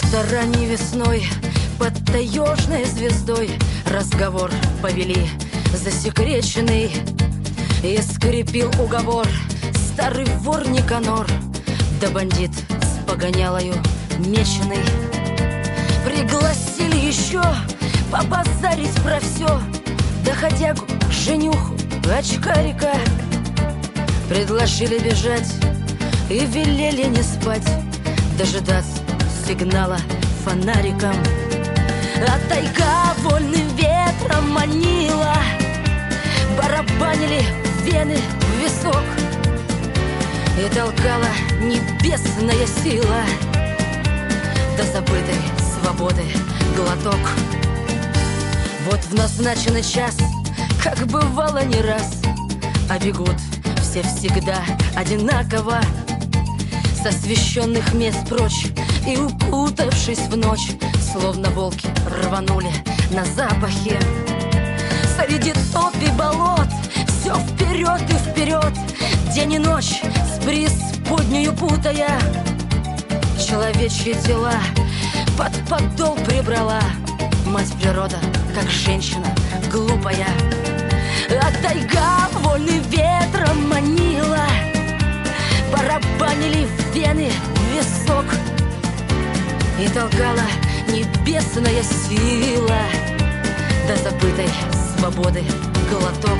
Как-то ранней весной под таежной звездой разговор повели засекреченный, и скрепил уговор старый вор Никанор, да бандит с погонялою меченый. Пригласили еще побазарить про все, доходягу, женюху, очкарика. Предложили бежать и велели не спать, дожидаться сигнала фонариком. А тайга вольным ветром манила, барабанили вены в висок, и толкала небесная сила до забытой свободы глоток. Вот в назначенный час, как бывало не раз, а бегут все всегда одинаково с освещенных мест прочь, и, укутавшись в ночь, словно волки рванули на запахе. Среди топи болот все вперед и вперед, день и ночь с преисподнею путая. Человечьи тела под подол прибрала мать природа, как женщина глупая. А тайга вольным ветром манила, барабанили в вены в висок, и толкала небесная сила до забытой свободы глоток.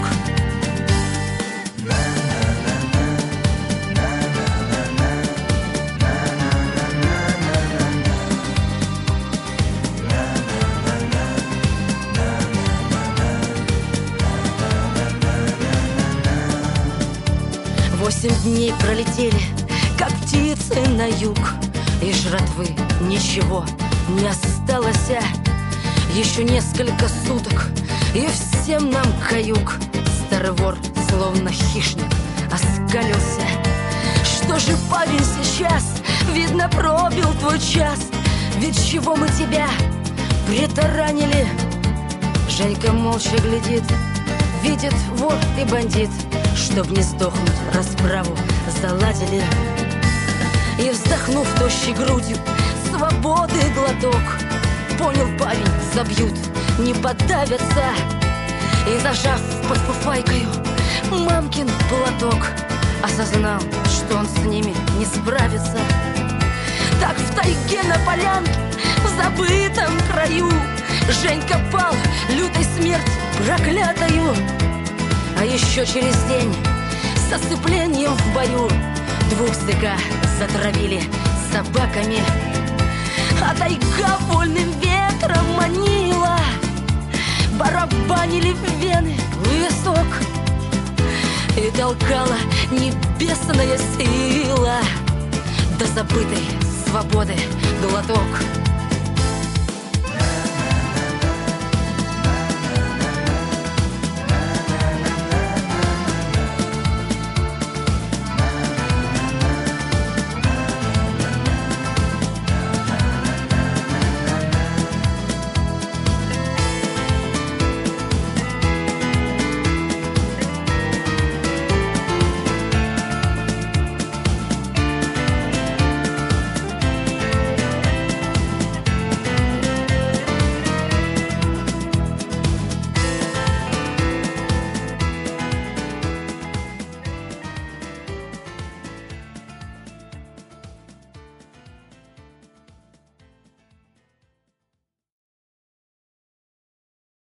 Восемь дней пролетели, как птицы на юг, и жратвы ничего не осталось. Еще несколько суток, и всем нам каюк. Старый вор, словно хищник, оскалился. Что же, парень, сейчас, видно, пробил твой час. Ведь чего мы тебя притаранили? Женька молча глядит, видит вор и бандит, чтоб не сдохнуть, расправу заладили. И, вздохнув тощей грудью, свободы глоток, понял парень, забьют, не подавятся. И, зажав под фуфайкою мамкин платок, осознал, что он с ними не справится. Так в тайге на полянке, в забытом краю, Женька пал лютой смертью проклятою. А еще через день с осыплением в бою двух зэка затравили собаками. А тайга вольным ветром манила, барабанили в вены в висок, и толкала небесная сила до забытой свободы глоток.